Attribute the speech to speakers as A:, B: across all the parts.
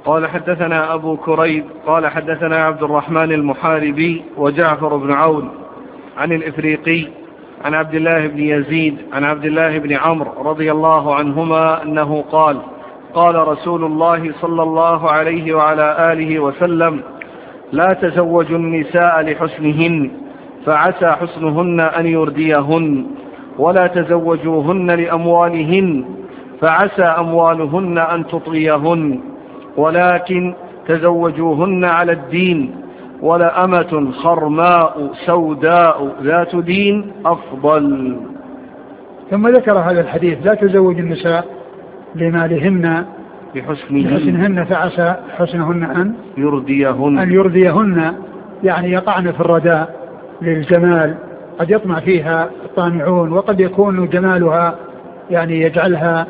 A: قال حدثنا أبو كريب قال حدثنا عبد الرحمن المحاربي وجعفر بن عون عن الإفريقي عن عبد الله بن يزيد عن عبد الله بن عمرو رضي الله عنهما أنه قال قال رسول الله صلى الله عليه وعلى آله وسلم لا تزوجوا النساء لحسنهن فعسى حسنهن أن يرديهن ولا تزوجوهن لأموالهن فعسى أموالهن أن تطغيهن ولكن تزوجوهن على الدين ولأمة خرماء سوداء ذات دين أفضل.
B: ثم ذكر هذا الحديث لا تزوج النساء لمالهن بحسنهن فعسى حسنهن أن يرديهن يعني يقعن في الرداء للجمال، قد يطمع فيها الطامعون وقد يكون جمالها يعني يجعلها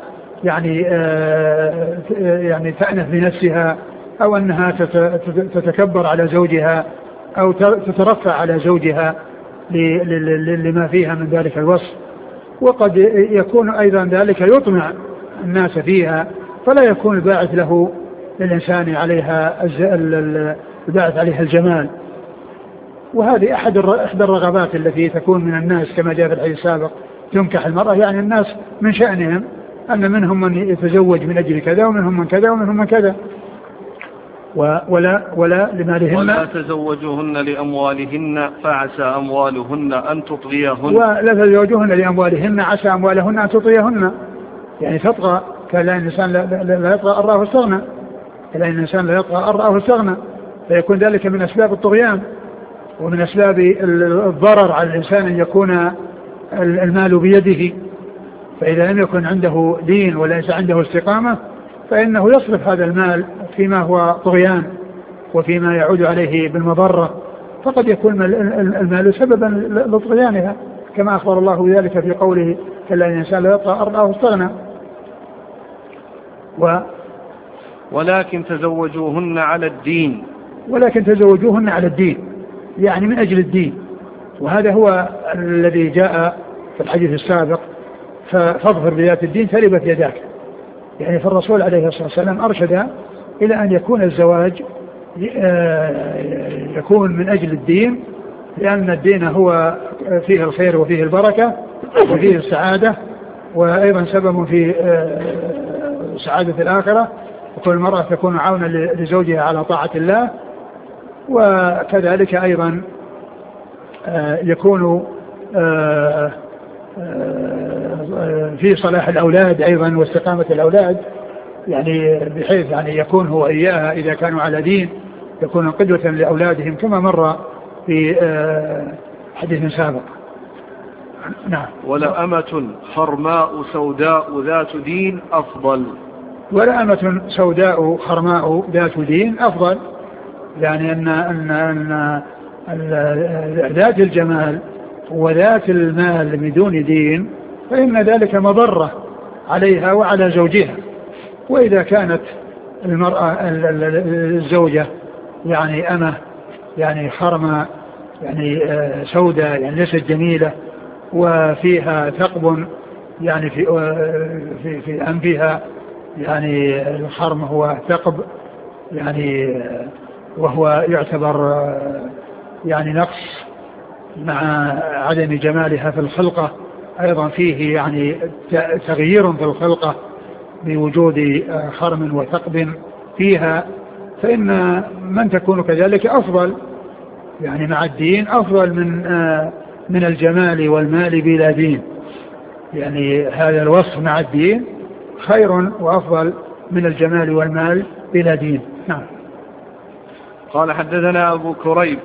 B: يعني تأنف بنفسها أو أنها تتكبر على زوجها أو تترفع على زوجها لما فيها من ذلك الوصف، وقد يكون أيضا ذلك يطمع الناس فيها فلا يكون الباعث له للإنسان عليها الباعث عليها الجمال. وهذه إحدى الرغبات التي تكون من الناس كما جاء في الحديث السابق تنكح المرأة، يعني الناس من شأنهم أن منهم من يتزوج من أجل كذا ومنهم من كذا ومنهم من كذا. ولا لمالهن
A: ولا تزوجوهن لأموالهن فعسى أموالهن أن تطغيهن
B: ولا تزوجوهن لأموالهن عسى أموالهن أن تطغيهن، يعني تطغى كلا الإنسان لا يطغى أن رآه استغنى، كلا الإنسان لا يطغى أن رآه استغنى، فيكون ذلك من أسباب الطغيان ومن أسباب الضرر على الإنسان أن يكون المال بيده، فإذا لم يكن عنده دين وليس عنده استقامة فإنه يصرف هذا المال فيما هو طغيان وفيما يعود عليه بالمضرة، فقد يكون المال سببا لطغيانها كما أخبر الله بذلك في قوله كلا الإنسان لا يطغى أن رآه استغنى.
A: ولكن تزوجوهن على الدين،
B: ولكن تزوجوهن على الدين يعني من أجل الدين، وهذا هو الذي جاء في الحديث السابق فاظفر بذات الدين تربت يداك، يعني فالرسول عليه الصلاة والسلام أرشد إلى أن يكون الزواج يكون من أجل الدين، لأن الدين هو فيه الخير وفيه البركة وفيه السعادة وأيضا سبب في سعادة الآخرة، وكل مرة تكون عونا لزوجها على طاعة الله، وكذلك أيضا يكون في صلاح الأولاد أيضا واستقامة الأولاد، يعني بحيث يعني يكون هو إياها إذا كانوا على دين يكون قدوة لأولادهم كما مر في حديث سابق. نعم.
A: ولأمة خرماء سوداء ذات دين أفضل.
B: ولأمة سوداء خرماء ذات دين أفضل، يعني أن ذات الجمال وذات المال بدون دين فإن ذلك مضرة عليها وعلى زوجها، وإذا كانت المرأة الزوجة يعني أمة يعني خرمة يعني سوداء يعني ليست جميلة وفيها ثقب يعني في أنفها، يعني الخرم هو ثقب يعني وهو يعتبر يعني نقص مع عدم جمالها في الخلقة، أيضا فيه يعني تغيير في الخلقة بوجود خرم وثقب فيها، فإن من تكون كذلك أفضل يعني مع الدين أفضل من الجمال والمال بلا دين، يعني هذا الوصف مع الدين خير وأفضل من الجمال والمال بلا دين. نعم.
A: قال حدثنا أبو كريب